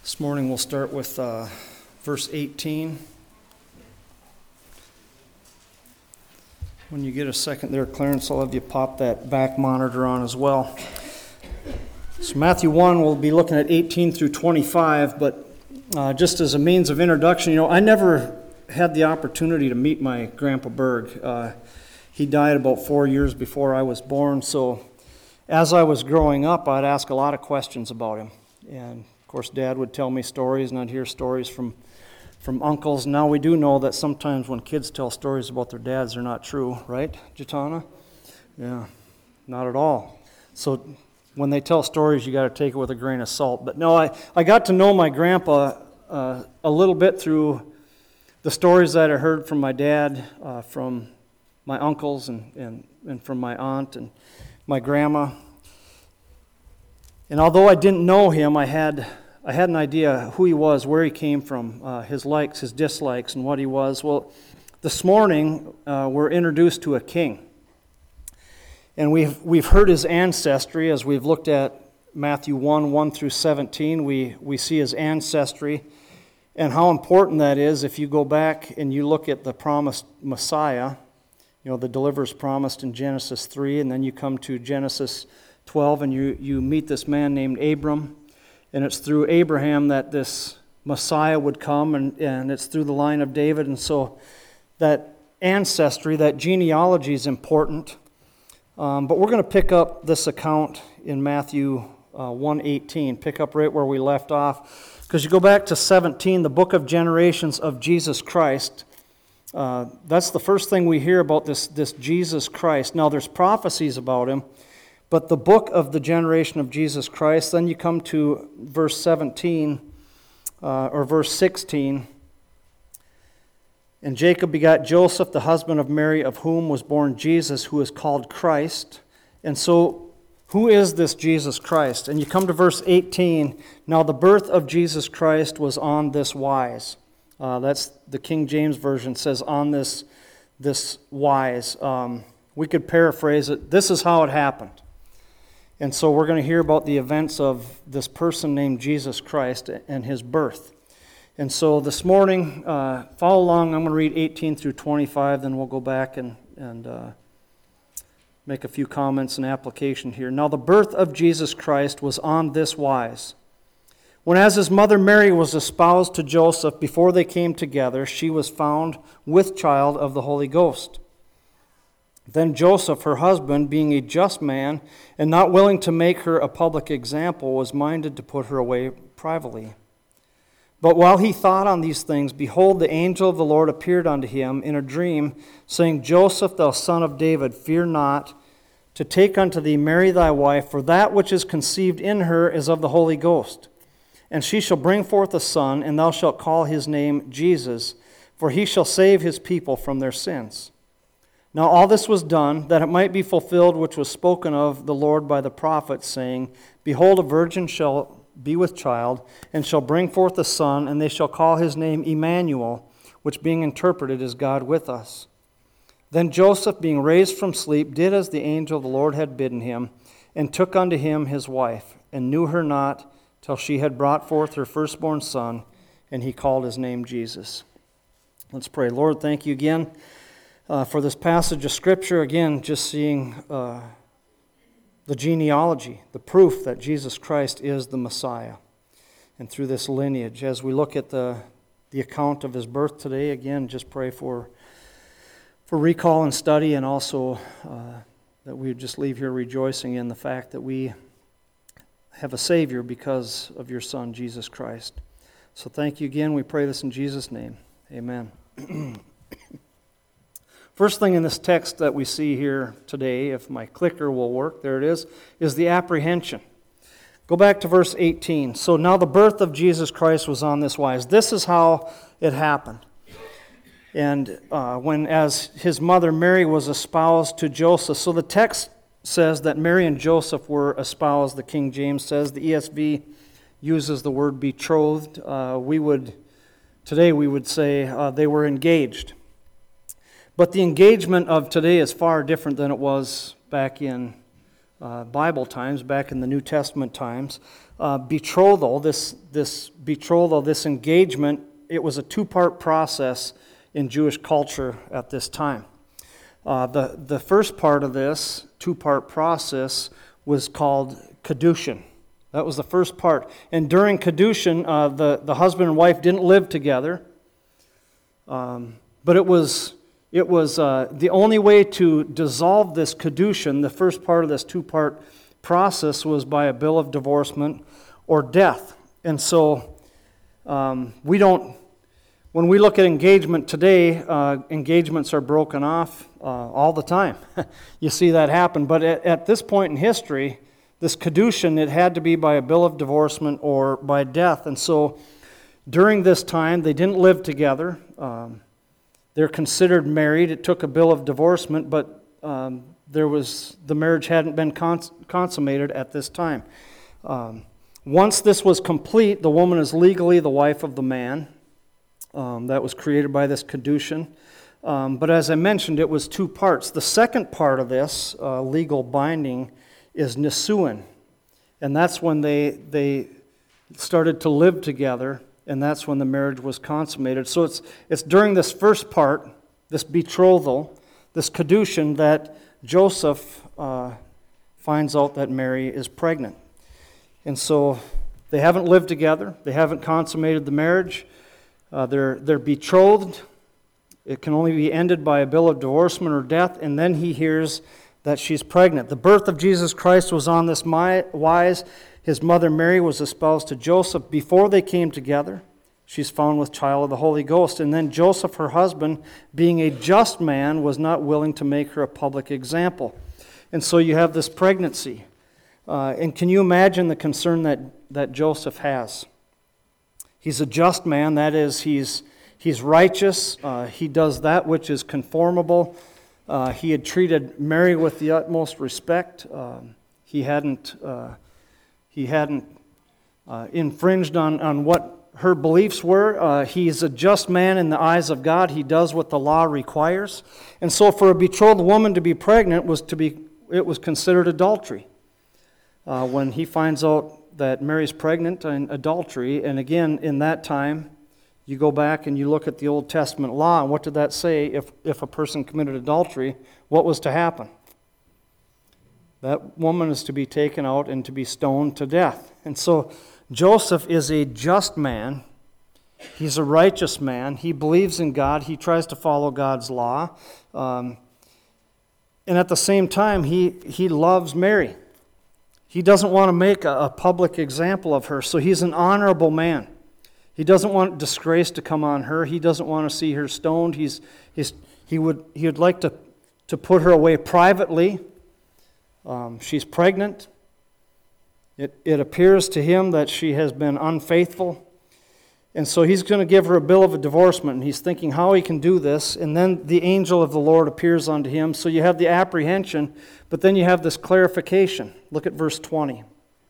This morning we'll start with verse 18. When you get a second there, Clarence, I'll have you pop that back monitor on as well. So Matthew 1, we'll be looking at 18 through 25, but just as a means of introduction, I never had the opportunity to meet my Grandpa Berg. He died about 4 years before I was born, so as I was growing up, I'd ask a lot of questions about him. And of course, Dad would tell me stories, and I'd hear stories from uncles. Now we do know that sometimes when kids tell stories about their dads, they're not true, right, Jatana? Yeah, not at all. So when they tell stories, you got to take it with a grain of salt. But no, I got to know my grandpa a little bit through the stories that I heard from my dad, from my uncles, and from my aunt and my grandma. And although I didn't know him, I had an idea who he was, where he came from, his likes, his dislikes, and what he was. Well, this morning we're introduced to a king. And we've heard his ancestry as we've looked at Matthew 1 through 17. We see his ancestry and how important that is if you go back and you look at the promised Messiah, the deliverers promised in Genesis 3, and then you come to Genesis 12, and you meet this man named Abram, and it's through Abraham that this Messiah would come, and it's through the line of David, and so that ancestry, that genealogy is important. But we're going to pick up this account in Matthew 1:18, pick up right where we left off, because you go back to 17, the book of generations of Jesus Christ. That's the first thing we hear about this Jesus Christ. Now there's prophecies about him, but the book of the generation of Jesus Christ, then you come to verse 17, or verse 16. And Jacob begot Joseph, the husband of Mary, of whom was born Jesus, who is called Christ. And so, who is this Jesus Christ? And you come to verse 18. Now the birth of Jesus Christ was on this wise. That's the King James Version says on this wise. We could paraphrase it. This is how it happened. And so we're going to hear about the events of this person named Jesus Christ and his birth. And so this morning, follow along. I'm going to read 18 through 25, then we'll go back and make a few comments and application here. Now the birth of Jesus Christ was on this wise. When as his mother Mary was espoused to Joseph, before they came together, she was found with child of the Holy Ghost. Then Joseph, her husband, being a just man, and not willing to make her a public example, was minded to put her away privately. But while he thought on these things, behold, the angel of the Lord appeared unto him in a dream, saying, Joseph, thou son of David, fear not to take unto thee Mary thy wife, for that which is conceived in her is of the Holy Ghost. And she shall bring forth a son, and thou shalt call his name Jesus, for he shall save his people from their sins. Now all this was done, that it might be fulfilled which was spoken of the Lord by the prophet, saying, Behold, a virgin shall be with child, and shall bring forth a son, and they shall call his name Emmanuel, which being interpreted is God with us. Then Joseph, being raised from sleep, did as the angel of the Lord had bidden him, and took unto him his wife, and knew her not till she had brought forth her firstborn son, and he called his name Jesus. Let's pray. Lord, thank you again for this passage of Scripture. Again, just seeing the genealogy, the proof that Jesus Christ is the Messiah. And through this lineage, as we look at the account of his birth today, again, just pray for recall and study, and also that we would just leave here rejoicing in the fact that we have a Savior because of your Son, Jesus Christ. So thank you again. We pray this in Jesus' name. Amen. First thing in this text that we see here today, if my clicker will work, there it is the apprehension. Go back to verse 18. So now the birth of Jesus Christ was on this wise. This is how it happened. And when as his mother Mary was espoused to Joseph, so the text says that Mary and Joseph were espoused, the King James says. The ESV uses the word betrothed. Today we would say they were engaged. But the engagement of today is far different than it was back in Bible times, back in the New Testament times. Betrothal, this betrothal, this engagement, it was a two-part process in Jewish culture at this time. The first part of this two-part process was called Kedushin. That was the first part. And during Kedushin, the husband and wife didn't live together. But it was the only way to dissolve this Kedushin, the first part of this two-part process, was by a bill of divorcement or death. And so when we look at engagement today, engagements are broken off all the time. You see that happen. But at this point in history, this Kedushin, it had to be by a bill of divorcement or by death. And so during this time, they didn't live together. They're considered married. It took a bill of divorcement, but the marriage hadn't been consummated at this time. Once this was complete, the woman is legally the wife of the man. That was created by this Kedushin. But as I mentioned, it was two parts. The second part of this legal binding is Nisuin. And that's when they started to live together, and that's when the marriage was consummated. So it's during this first part, this betrothal, this Kedushin, that Joseph finds out that Mary is pregnant. And so they haven't lived together. They haven't consummated the marriage. They're betrothed. It can only be ended by a bill of divorcement or death, and then he hears that she's pregnant. The birth of Jesus Christ was on this wise. His mother Mary was espoused to Joseph. Before they came together, she's found with child of the Holy Ghost. And then Joseph, her husband, being a just man, was not willing to make her a public example. And so you have this pregnancy. And can you imagine the concern that Joseph has? He's a just man, that is, he's righteous. He does that which is conformable. He had treated Mary with the utmost respect. He hadn't infringed on what her beliefs were. He's a just man in the eyes of God. He does what the law requires. And so for a betrothed woman to be pregnant it was considered adultery. When he finds out that Mary's pregnant in adultery, and again, in that time, you go back and you look at the Old Testament law, and what did that say? If a person committed adultery, what was to happen? That woman is to be taken out and to be stoned to death. And so Joseph is a just man. He's a righteous man. He believes in God. He tries to follow God's law. And at the same time, he loves Mary. He doesn't want to make a public example of her, so he's an honorable man. He doesn't want disgrace to come on her. He doesn't want to see her stoned. He would like to put her away privately. She's pregnant. It appears to him that she has been unfaithful. And so he's going to give her a bill of divorcement, and he's thinking how he can do this. And then the angel of the Lord appears unto him. So you have the apprehension, but then you have this clarification. Look at verse 20.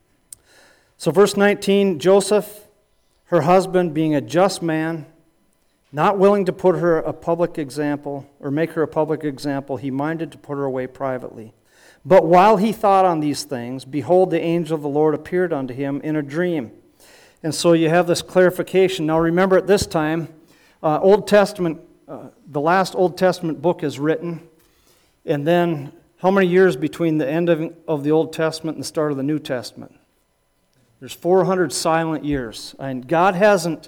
So verse 19, Joseph, her husband, being a just man, not willing to put her a public example or make her a public example, he minded to put her away privately. But while he thought on these things, behold, the angel of the Lord appeared unto him in a dream. And so you have this clarification. Now remember, at this time, Old Testament, the last Old Testament book is written, and then how many years between the end of the Old Testament and the start of the New Testament? There's 400 silent years, and God hasn't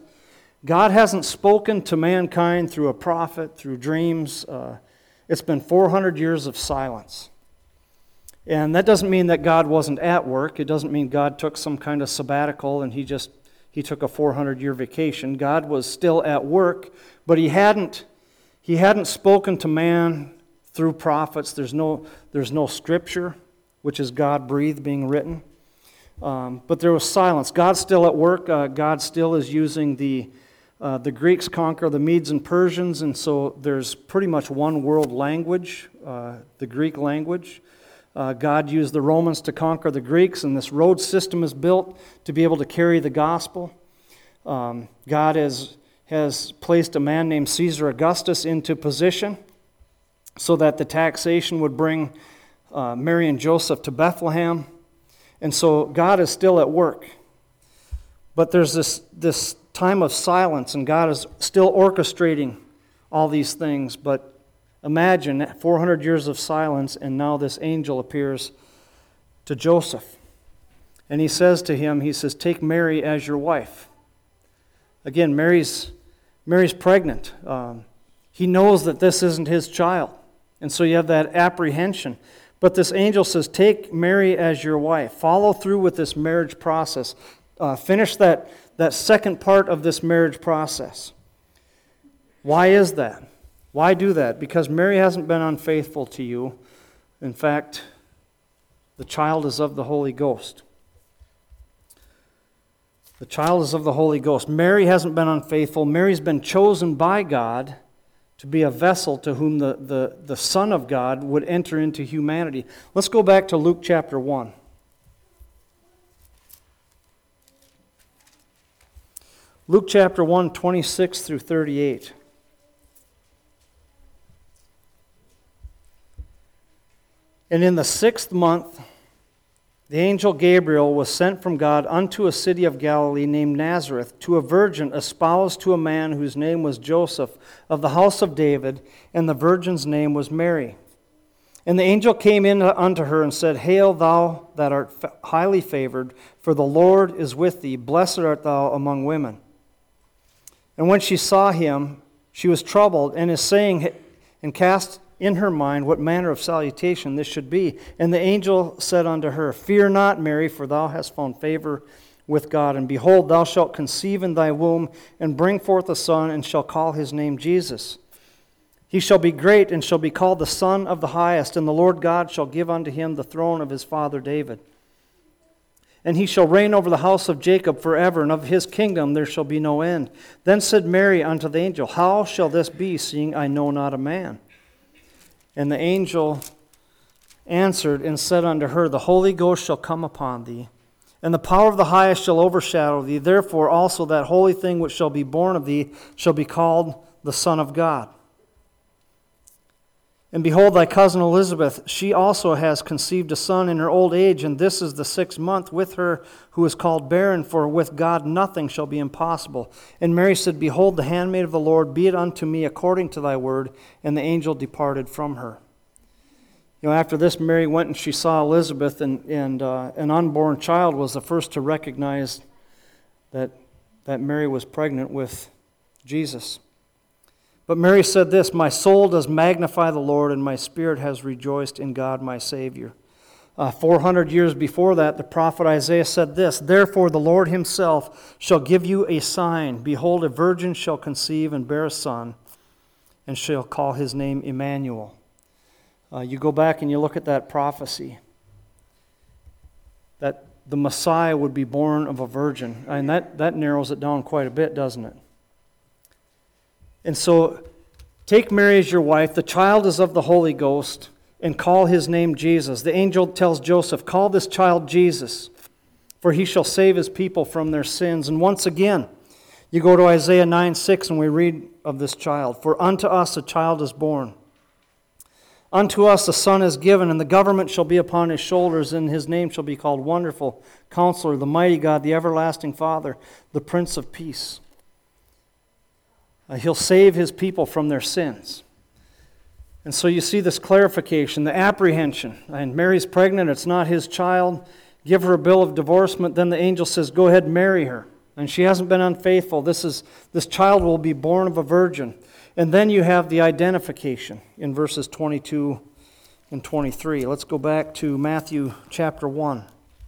spoken to mankind through a prophet, through dreams. It's been 400 years of silence. And that doesn't mean that God wasn't at work. It doesn't mean God took some kind of sabbatical and he took a 400-year vacation. God was still at work, but he hadn't spoken to man through prophets. There's no scripture, which is God-breathed, being written. But there was silence. God's still at work. God still is using the Greeks conquer the Medes and Persians, and so there's pretty much one world language, the Greek language. God used the Romans to conquer the Greeks, and this road system is built to be able to carry the gospel. God has placed a man named Caesar Augustus into position so that the taxation would bring Mary and Joseph to Bethlehem. And so God is still at work. But there's this time of silence, and God is still orchestrating all these things. But imagine 400 years of silence, and now this angel appears to Joseph. And he says to him, he says, take Mary as your wife. Again, Mary's pregnant. He knows that this isn't his child. And so you have that apprehension. But this angel says, take Mary as your wife. Follow through with this marriage process. Finish that second part of this marriage process. Why is that? Why do that? Because Mary hasn't been unfaithful to you. In fact, the child is of the Holy Ghost. The child is of the Holy Ghost. Mary hasn't been unfaithful. Mary's been chosen by God to be a vessel to whom the Son of God would enter into humanity. Let's go back to Luke chapter 1. Luke chapter 1, 26 through 38. And in the 6th month, the angel Gabriel was sent from God unto a city of Galilee named Nazareth, to a virgin espoused to a man whose name was Joseph, of the house of David, and the virgin's name was Mary. And the angel came in unto her and said, Hail, thou that art highly favored, for the Lord is with thee. Blessed art thou among women. And when she saw him, she was troubled, and is saying, and cast in her mind what manner of salutation this should be. And the angel said unto her, Fear not, Mary, for thou hast found favor with God. And behold, thou shalt conceive in thy womb, and bring forth a son, and shall call his name Jesus. He shall be great, and shall be called the Son of the Highest, and the Lord God shall give unto him the throne of his father David. And he shall reign over the house of Jacob forever, and of his kingdom there shall be no end. Then said Mary unto the angel, How shall this be, seeing I know not a man? And the angel answered and said unto her, The Holy Ghost shall come upon thee, and the power of the highest shall overshadow thee. Therefore also that holy thing which shall be born of thee shall be called the Son of God. And behold, thy cousin Elizabeth, she also has conceived a son in her old age, and this is the 6th month with her who is called barren, for with God nothing shall be impossible. And Mary said, Behold, the handmaid of the Lord, be it unto me according to thy word. And the angel departed from her. You know, after this, Mary went and she saw Elizabeth, and an unborn child was the first to recognize that Mary was pregnant with Jesus. But Mary said this, My soul does magnify the Lord, and my spirit has rejoiced in God my Savior. 400 years before that, the prophet Isaiah said this, Therefore the Lord himself shall give you a sign. Behold, a virgin shall conceive and bear a son, and shall call his name Emmanuel. You go back and you look at that prophecy, that the Messiah would be born of a virgin. And that narrows it down quite a bit, doesn't it? And so, take Mary as your wife. The child is of the Holy Ghost, and call his name Jesus. The angel tells Joseph, Call this child Jesus, for he shall save his people from their sins. And once again, you go to Isaiah 9:6, and we read of this child. For unto us a child is born. Unto us a son is given, and the government shall be upon his shoulders, and his name shall be called Wonderful, Counselor, the Mighty God, the Everlasting Father, the Prince of Peace. He'll save his people from their sins. And so you see this clarification, the apprehension. And Mary's pregnant, it's not his child. Give her a bill of divorcement. Then the angel says, Go ahead and marry her. And she hasn't been unfaithful. This child will be born of a virgin. And then you have the identification in verses 22 and 23. Let's go back to Matthew chapter 1.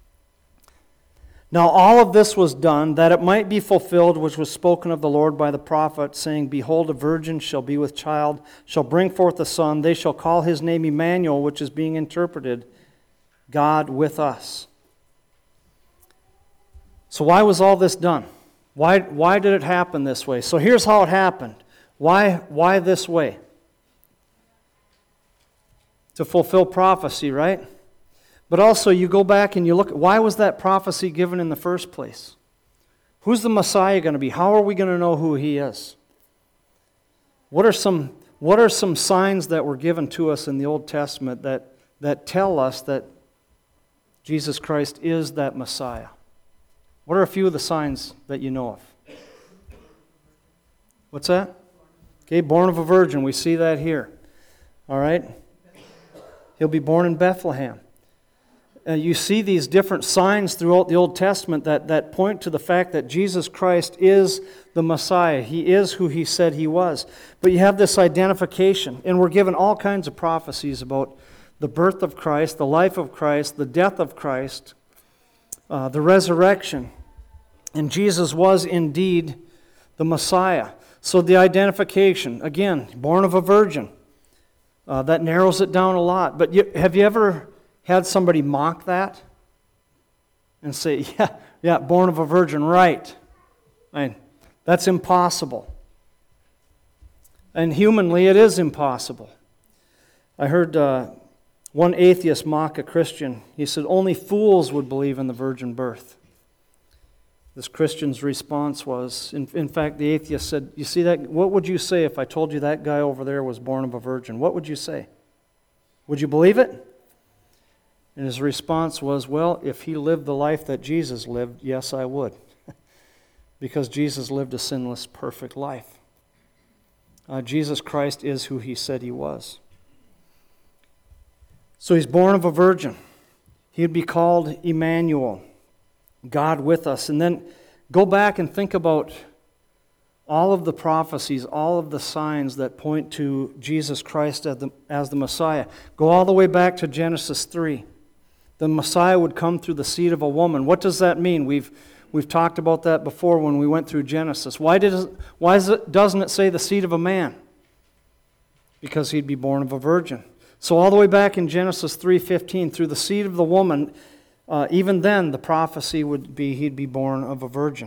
Now all of this was done, that it might be fulfilled which was spoken of the Lord by the prophet, saying, Behold, a virgin shall be with child, shall bring forth a son. They shall call his name Emmanuel, which is being interpreted, God with us. So why was all this done? Why did it happen this way? So here's how it happened. Why this way? To fulfill prophecy, right? But also, you go back and you look, why was that prophecy given in the first place? Who's the Messiah going to be? How are we going to know who he is? What are some signs that were given to us in the Old Testament that that tell us that Jesus Christ is that Messiah? What are a few of the signs that you know of? What's that? Okay, born of a virgin. We see that here. All right? He'll be born in Bethlehem. You see these different signs throughout the Old Testament that point to the fact that Jesus Christ is the Messiah. He is who He said He was. But you have this identification, and we're given all kinds of prophecies about the birth of Christ, the life of Christ, the death of Christ, the resurrection. And Jesus was indeed the Messiah. So the identification, again, born of a virgin, that narrows it down a lot. But have you ever had somebody mock that and say, yeah, born of a virgin, right? That's impossible. And humanly, it is impossible. I heard one atheist mock a Christian. He said, only fools would believe in the virgin birth. This Christian's response was, in fact, the atheist said, you see that? What would you say if I told you that guy over there was born of a virgin? What would you say? Would you believe it? And his response was, well, if he lived the life that Jesus lived, yes, I would. Because Jesus lived a sinless, perfect life. Jesus Christ is who He said He was. So He's born of a virgin. He'd be called Emmanuel, God with us. And then go back and think about all of the prophecies, all of the signs that point to Jesus Christ as the Messiah. Go all the way back to Genesis 3. The Messiah would come through the seed of a woman. What does that mean? We've talked about that before when we went through Genesis. Why doesn't it say the seed of a man? Because he'd be born of a virgin. So all the way back in Genesis 3:15, through the seed of the woman, even then the prophecy would be he'd be born of a virgin.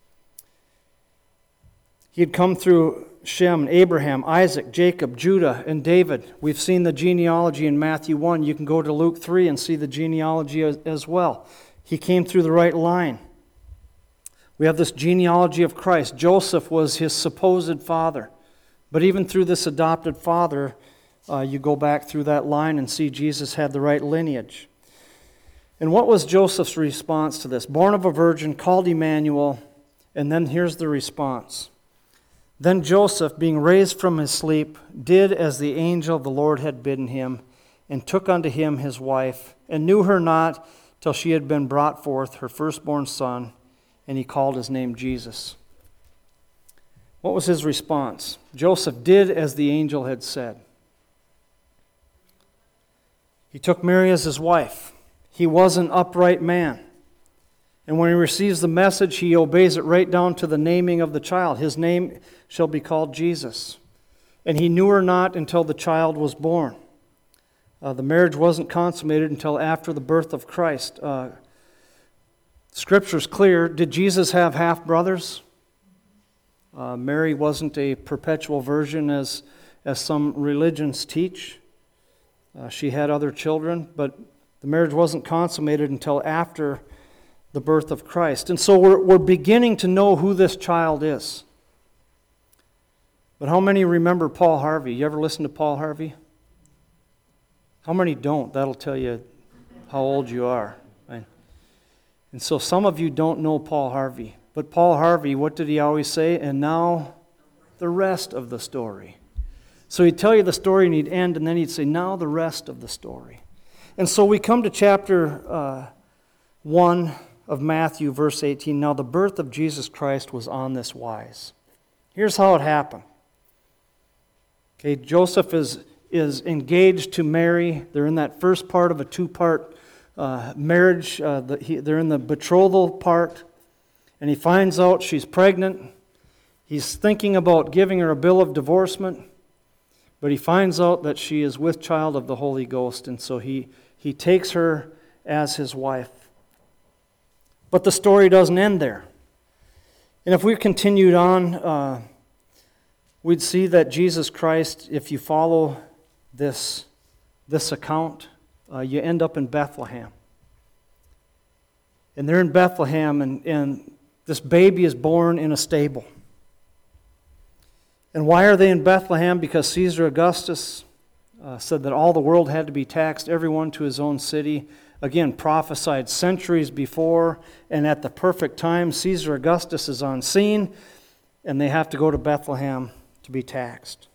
He'd come through Shem, Abraham, Isaac, Jacob, Judah, and David. We've seen the genealogy in Matthew 1. You can go to Luke 3 and see the genealogy as well. He came through the right line. We have this genealogy of Christ. Joseph was his supposed father. But even through this adopted father, you go back through that line and see Jesus had the right lineage. And what was Joseph's response to this? Born of a virgin, called Emmanuel, and then here's the response. Then Joseph, being raised from his sleep, did as the angel of the Lord had bidden him, and took unto him his wife, and knew her not till she had been brought forth her firstborn son, and he called his name Jesus. What was his response? Joseph did as the angel had said. He took Mary as his wife. He was an upright man. And when he receives the message, he obeys it right down to the naming of the child. His name shall be called Jesus. And he knew her not until the child was born. The marriage wasn't consummated until after the birth of Christ. Scripture's clear. Did Jesus have half-brothers? Mary wasn't a perpetual virgin as some religions teach. She had other children, but the marriage wasn't consummated until after the birth of Christ. And so we're beginning to know who this child is. But how many remember Paul Harvey? You ever listen to Paul Harvey? How many don't? That'll tell you how old you are. Right? And so some of you don't know Paul Harvey. But Paul Harvey, what did he always say? And now the rest of the story. So he'd tell you the story and he'd end, and then he'd say, now the rest of the story. And so we come to chapter 1 of Matthew, verse 18. Now the birth of Jesus Christ was on this wise. Here's how it happened. Okay, Joseph is engaged to Mary. They're in that first part of a two-part marriage. They're in the betrothal part. And he finds out she's pregnant. He's thinking about giving her a bill of divorcement. But he finds out that she is with child of the Holy Ghost. And so he takes her as his wife. But the story doesn't end there. And if we continued on, we'd see that Jesus Christ, if you follow this account, you end up in Bethlehem. And they're in Bethlehem, and this baby is born in a stable. And why are they in Bethlehem? Because Caesar Augustus said that all the world had to be taxed, everyone to his own city. Again, prophesied centuries before, and at the perfect time, Caesar Augustus is on scene, and they have to go to Bethlehem to be taxed.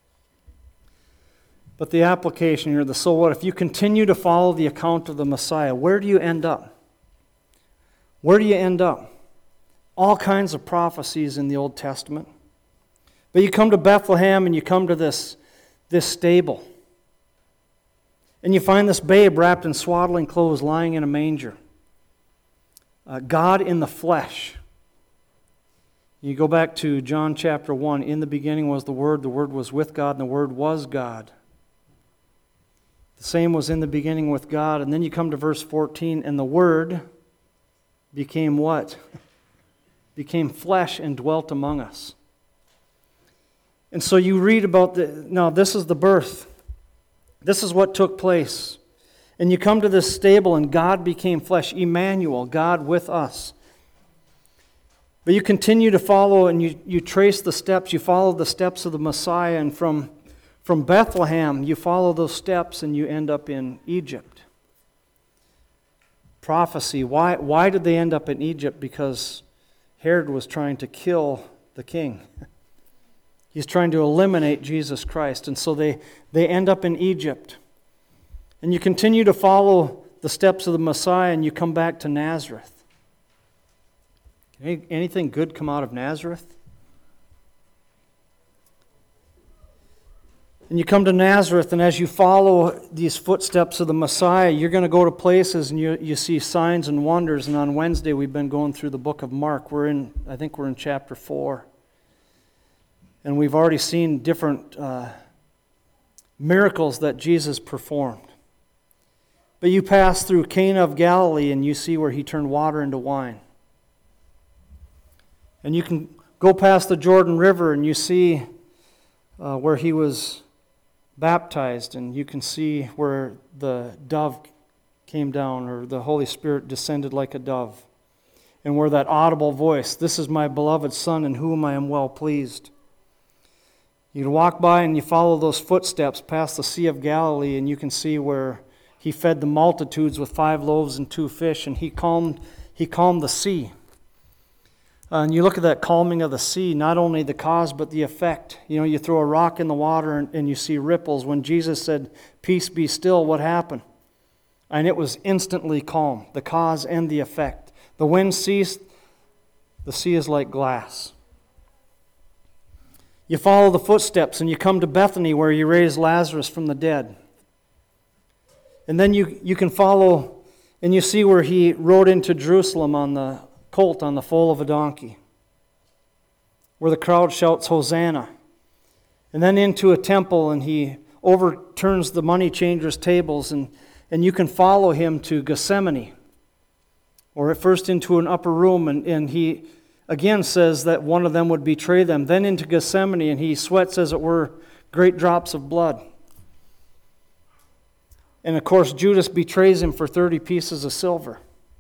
But the application here, the so what, if you continue to follow the account of the Messiah, where do you end up? Where do you end up? All kinds of prophecies in the Old Testament. But you come to Bethlehem and you come to this stable. And you find this babe wrapped in swaddling clothes lying in a manger. God in the flesh. You go back to John chapter 1. In the beginning was the Word was with God, and the Word was God. The same was in the beginning with God. And then you come to verse 14, and the Word became what? Became flesh and dwelt among us. And so you read about now this is the birth. This is what took place. And you come to this stable and God became flesh. Emmanuel, God with us. But you continue to follow and you trace the steps. You follow the steps of the Messiah. And from Bethlehem, you follow those steps and you end up in Egypt. Prophecy. Why did they end up in Egypt? Because Herod was trying to kill the king. He's trying to eliminate Jesus Christ. And so they end up in Egypt. And you continue to follow the steps of the Messiah and you come back to Nazareth. Can anything good come out of Nazareth? And you come to Nazareth, and as you follow these footsteps of the Messiah, you're going to go to places and you see signs and wonders. And on Wednesday, we've been going through the book of Mark. I think we're in chapter 4. And we've already seen different miracles that Jesus performed. But you pass through Cana of Galilee, and you see where he turned water into wine. And you can go past the Jordan River, and you see where he was baptized, and you can see where the dove came down, or the Holy Spirit descended like a dove, and where that audible voice, "This is my beloved Son, in whom I am well pleased." You can walk by and you follow those footsteps past the Sea of Galilee, and you can see where he fed the multitudes with 5 loaves and 2 fish, and he calmed the sea. And you look at that calming of the sea, not only the cause but the effect. You throw a rock in the water and you see ripples. When Jesus said, "Peace be still," what happened? And it was instantly calm, the cause and the effect. The wind ceased, the sea is like glass. You follow the footsteps and you come to Bethany where you raised Lazarus from the dead. And then you can follow and you see where he rode into Jerusalem on the colt on the foal of a donkey, where the crowd shouts Hosanna, and then into a temple and he overturns the money changers' tables, and you can follow him to Gethsemane, or at first into an upper room, and he again says that one of them would betray them, then into Gethsemane, and he sweats, as it were, great drops of blood. And of course Judas betrays him for 30 pieces of silver.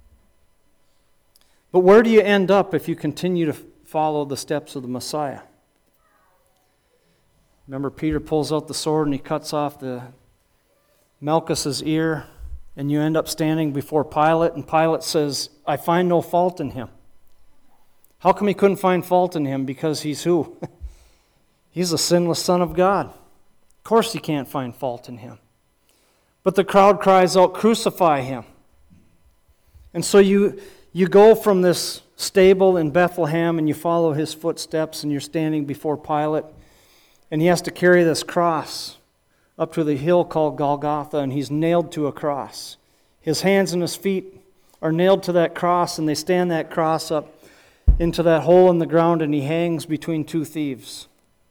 But where do you end up if you continue to follow the steps of the Messiah? Remember, Peter pulls out the sword and he cuts off Malchus's ear, and you end up standing before Pilate, and Pilate says, "I find no fault in him." How come he couldn't find fault in him? Because he's who? He's the sinless Son of God. Of course he can't find fault in him. But the crowd cries out, "Crucify him." And so you go from this stable in Bethlehem and you follow his footsteps, and you're standing before Pilate, and he has to carry this cross up to the hill called Golgotha, and he's nailed to a cross. His hands and his feet are nailed to that cross, and they stand that cross up into that hole in the ground, and he hangs between 2 thieves.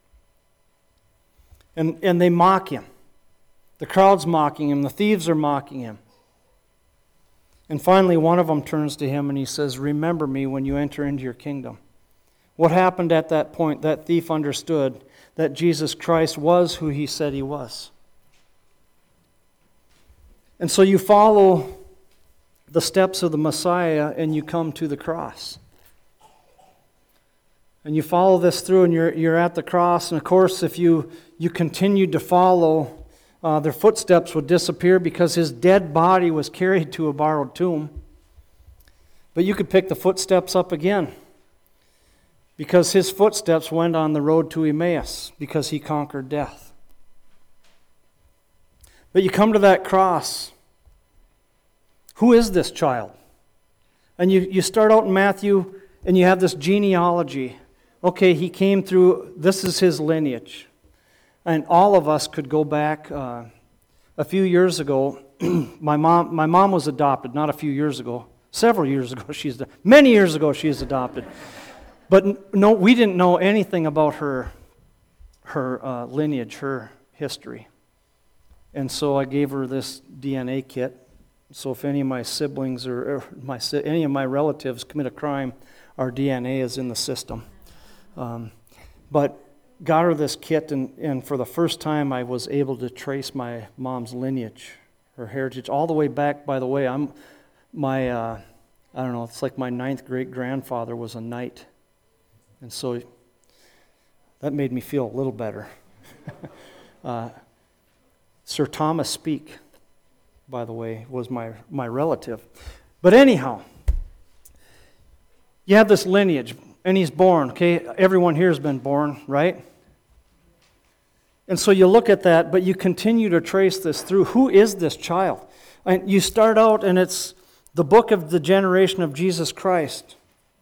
And they mock him. The crowd's mocking him. The thieves are mocking him. And finally, one of them turns to him and he says, "Remember me when you enter into your kingdom." What happened at that point? That thief understood that Jesus Christ was who he said he was. And so you follow the steps of the Messiah and you come to the cross. And you follow this through, and you're at the cross. And of course, if you continued to follow their footsteps would disappear because his dead body was carried to a borrowed tomb. But you could pick the footsteps up again because his footsteps went on the road to Emmaus because he conquered death. But you come to that cross. Who is this child? And you start out in Matthew and you have this genealogy. Okay, he came through, this is his lineage. And all of us could go back a few years ago. My mom was adopted, not a few years ago. Several years ago, many years ago she was adopted. But no, we didn't know anything about her lineage, her history. And so I gave her this DNA kit. So if any of my siblings or any of my relatives commit a crime, our DNA is in the system. But got her this kit, and for the first time I was able to trace my mom's lineage, her heritage, all the way back. By the way, I don't know, it's like my 9th great-grandfather was a knight. And so that made me feel a little better. Sir Thomas Speke, by the way, was my relative. But anyhow, you have this lineage, and he's born, okay? Everyone here has been born, right? And so you look at that, but you continue to trace this through. Who is this child? And you start out, and it's the book of the generation of Jesus Christ.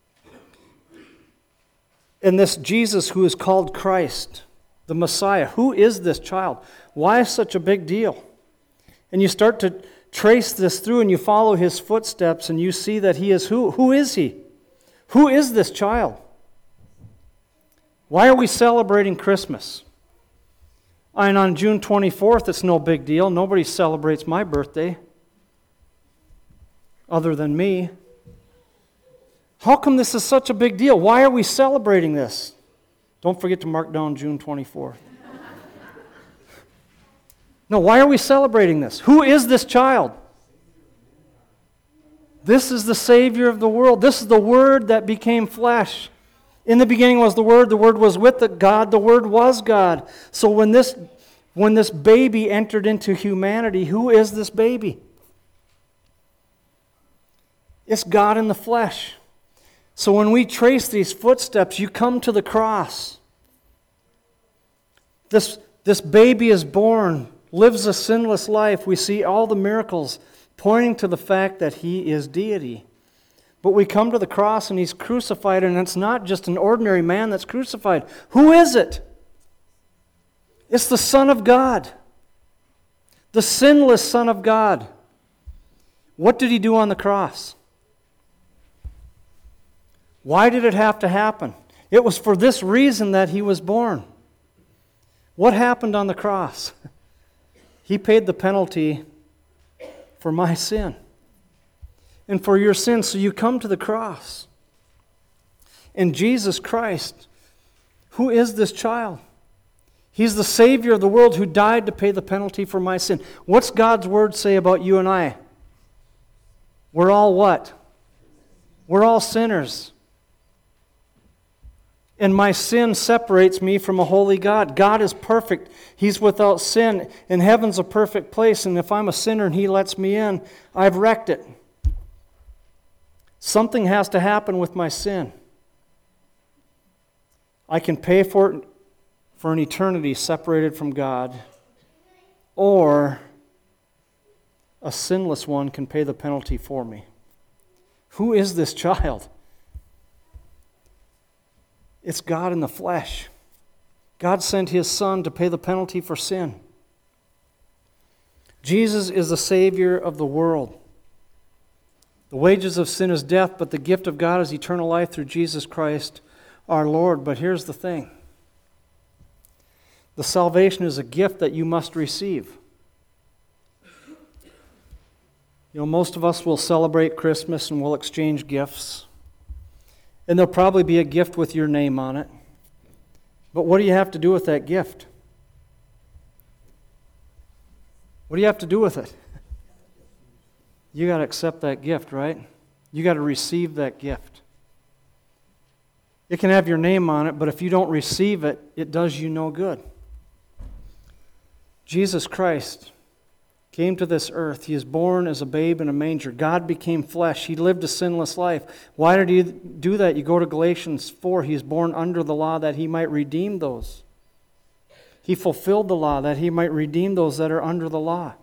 And this Jesus who is called Christ, the Messiah, who is this child? Why such a big deal? And you start to trace this through, and you follow his footsteps, and you see that he is who? Who is he? Who is this child? Why are we celebrating Christmas? And on June 24th, it's no big deal. Nobody celebrates my birthday other than me. How come this is such a big deal? Why are we celebrating this? Don't forget to mark down June 24th. No, why are we celebrating this? Who is this child? This is the Savior of the world. This is the Word that became flesh. In the beginning was the Word was with God, the Word was God. So when this baby entered into humanity, who is this baby? It's God in the flesh. So when we trace these footsteps, you come to the cross. This baby is born, lives a sinless life. We see all the miracles pointing to the fact that he is deity. But we come to the cross and he's crucified, and it's not just an ordinary man that's crucified. Who is it? It's the Son of God, the sinless Son of God. What did he do on the cross? Why did it have to happen? It was for this reason that he was born. What happened on the cross? He paid the penalty for my sin and for your sin. So you come to the cross. And Jesus Christ, who is this child? He's the Savior of the world who died to pay the penalty for my sin. What's God's Word say about you and I? We're all what? We're all sinners. And my sin separates me from a holy God. God is perfect. He's without sin. And heaven's a perfect place. And if I'm a sinner and He lets me in, I've wrecked it. Something has to happen with my sin. I can pay for it for an eternity separated from God, or a sinless one can pay the penalty for me. Who is this child? It's God in the flesh. God sent His Son to pay the penalty for sin. Jesus is the Savior of the world. The wages of sin is death, but the gift of God is eternal life through Jesus Christ our Lord. But here's the thing. The salvation is a gift that you must receive. You know, most of us will celebrate Christmas and we'll exchange gifts. And there'll probably be a gift with your name on it. But what do you have to do with that gift? What do you have to do with it? You got to accept that gift, right? You got to receive that gift. It can have your name on it, but if you don't receive it, it does you no good. Jesus Christ came to this earth. He is born as a babe in a manger. God became flesh. He lived a sinless life. Why did he do that? You go to Galatians 4. He is born under the law that he might redeem those. He fulfilled the law that he might redeem those that are under the law.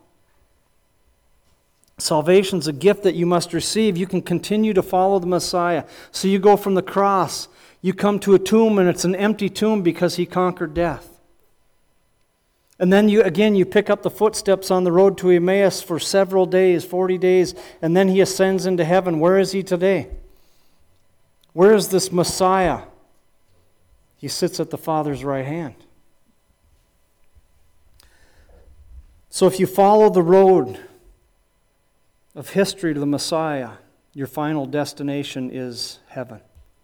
Salvation is a gift that you must receive. You can continue to follow the Messiah. So you go from the cross. You come to a tomb, and it's an empty tomb because he conquered death. And then you pick up the footsteps on the road to Emmaus for several days, 40 days, and then he ascends into heaven. Where is he today? Where is this Messiah? He sits at the Father's right hand. So if you follow the road of history to the Messiah, your final destination is heaven.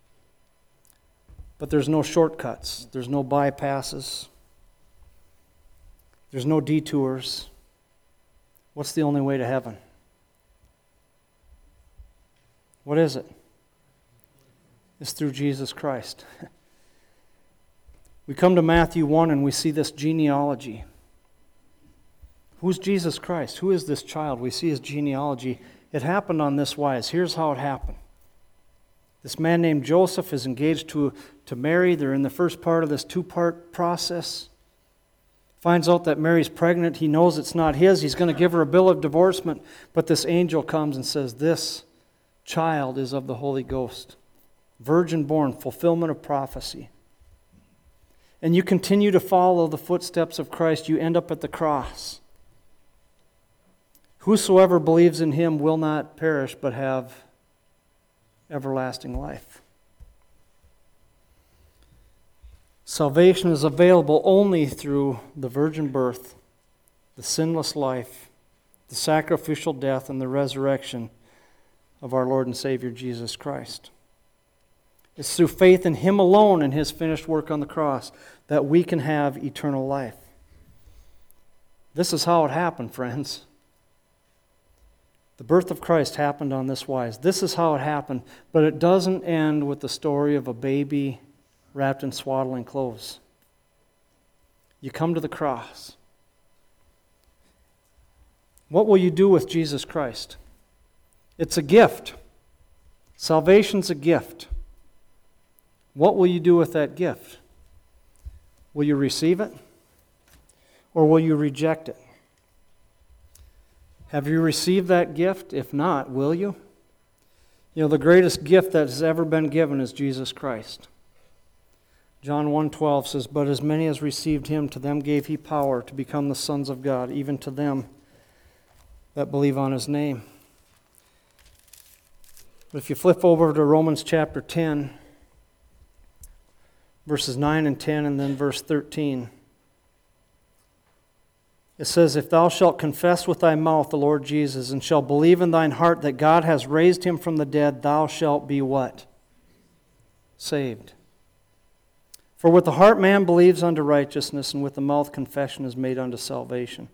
But there's no shortcuts. There's no bypasses. There's no detours. What's the only way to heaven? What is it? It's through Jesus Christ. We come to Matthew 1 and we see this genealogy. Who's Jesus Christ? Who is this child? We see his genealogy. It happened on this wise. Here's how it happened. This man named Joseph is engaged to Mary. They're in the first part of this two-part process. Finds out that Mary's pregnant. He knows it's not his. He's going to give her a bill of divorcement. But this angel comes and says, this child is of the Holy Ghost. Virgin born, fulfillment of prophecy. And you continue to follow the footsteps of Christ. You end up at the cross. Whosoever believes in him will not perish but have everlasting life. Salvation is available only through the virgin birth, the sinless life, the sacrificial death, and the resurrection of our Lord and Savior Jesus Christ. It's through faith in him alone and his finished work on the cross that we can have eternal life. This is how it happened, friends. The birth of Christ happened on this wise. This is how it happened, but it doesn't end with the story of a baby wrapped in swaddling clothes. You come to the cross. What will you do with Jesus Christ? It's a gift. Salvation's a gift. What will you do with that gift? Will you receive it? Or will you reject it? Have you received that gift? If not, will you? You know, the greatest gift that has ever been given is Jesus Christ. John 1:12 says, but as many as received him, to them gave he power to become the sons of God, even to them that believe on his name. But if you flip over to Romans chapter 10, verses 9 and 10, and then verse 13, it says, if thou shalt confess with thy mouth the Lord Jesus, and shalt believe in thine heart that God has raised him from the dead, thou shalt be what? Saved. For with the heart man believes unto righteousness, and with the mouth confession is made unto salvation.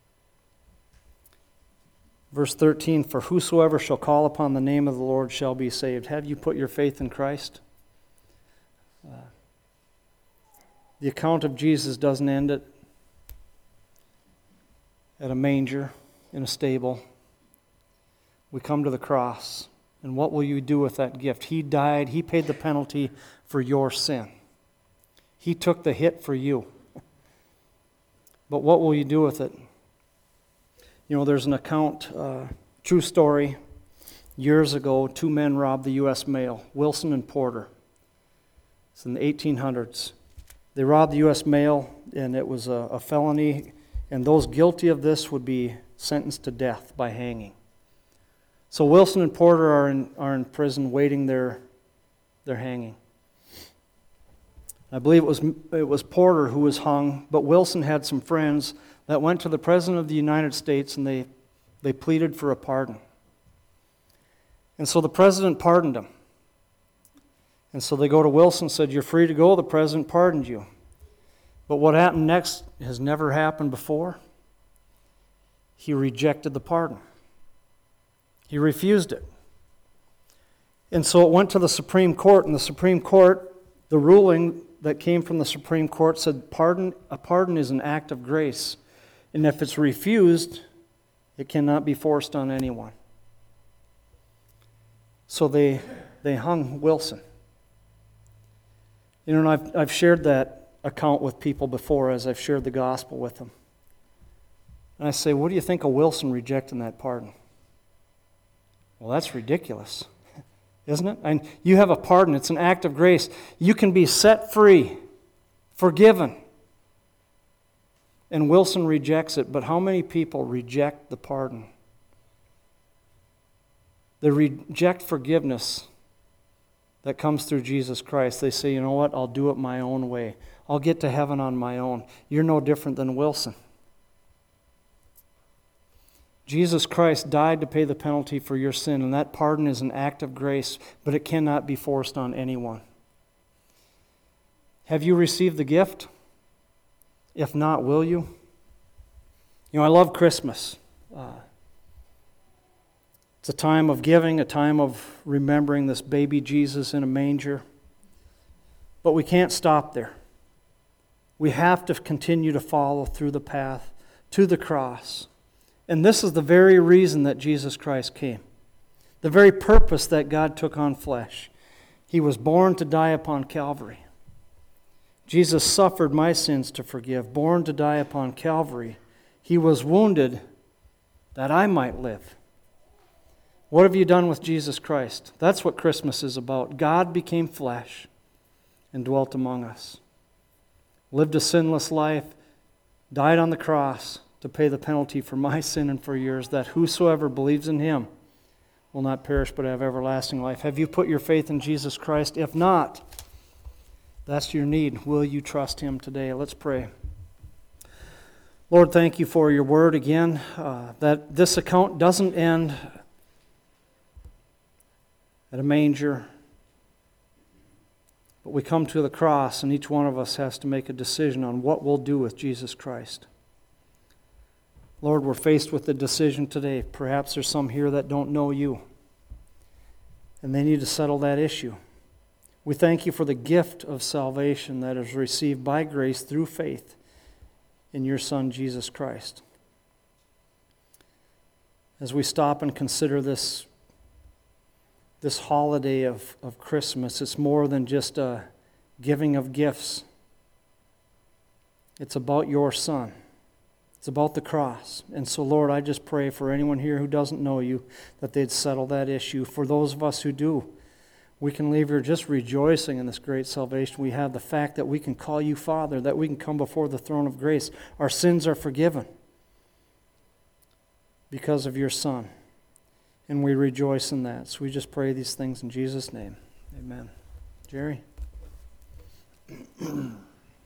Verse 13, for whosoever shall call upon the name of the Lord shall be saved. Have you put your faith in Christ? The account of Jesus doesn't end at a manger in a stable. We come to the cross. And what will you do with that gift? He died. He paid the penalty for your sin. He took the hit for you. But what will you do with it? You know, there's an account, true story, years ago, two men robbed the U.S. mail, Wilson and Porter. It's in the 1800s. They robbed the U.S. mail, and it was a felony, and those guilty of this would be sentenced to death by hanging. So Wilson and Porter are in prison waiting their hanging. I believe it was Porter who was hung, but Wilson had some friends that went to the President of the United States, and they pleaded for a pardon. And so the President pardoned him. And so they go to Wilson and said, you're free to go, the President pardoned you. But what happened next has never happened before. He rejected the pardon. He refused it. And so it went to the Supreme Court, and the Supreme Court, the ruling that came from the Supreme Court said a pardon is an act of grace. And if it's refused, it cannot be forced on anyone. So they hung Wilson. You know, and I've shared that account with people before as I've shared the gospel with them. And I say, what do you think of Wilson rejecting that pardon? Well, that's ridiculous, isn't it? And you have a pardon. It's an act of grace. You can be set free, forgiven. And Wilson rejects it, but how many people reject the pardon? They reject forgiveness that comes through Jesus Christ. They say, you know what, I'll do it my own way. I'll get to heaven on my own. You're no different than Wilson. Jesus Christ died to pay the penalty for your sin, and that pardon is an act of grace, but it cannot be forced on anyone. Have you received the gift? If not, will you? You know, I love Christmas. It's a time of giving, a time of remembering this baby Jesus in a manger. But we can't stop there. We have to continue to follow through the path to the cross. And this is the very reason that Jesus Christ came. The very purpose that God took on flesh. He was born to die upon Calvary. Jesus suffered my sins to forgive, born to die upon Calvary. He was wounded that I might live. What have you done with Jesus Christ? That's what Christmas is about. God became flesh and dwelt among us. Lived a sinless life, died on the cross to pay the penalty for my sin and for yours, that whosoever believes in Him will not perish but have everlasting life. Have you put your faith in Jesus Christ? If not, that's your need. Will you trust Him today? Let's pray. Lord, thank you for your word again, that this account doesn't end at a manger, but we come to the cross, and each one of us has to make a decision on what we'll do with Jesus Christ. Lord, we're faced with the decision today. Perhaps there's some here that don't know you, and they need to settle that issue. We thank you for the gift of salvation that is received by grace through faith in your Son, Jesus Christ. As we stop and consider this holiday of Christmas, it's more than just a giving of gifts. It's about your Son. It's about the cross. And so, Lord, I just pray for anyone here who doesn't know you, that they'd settle that issue. For those of us who do, we can leave here just rejoicing in this great salvation we have, the fact that we can call you Father, that we can come before the throne of grace. Our sins are forgiven because of your Son. And we rejoice in that. So we just pray these things in Jesus' name. Amen. Jerry?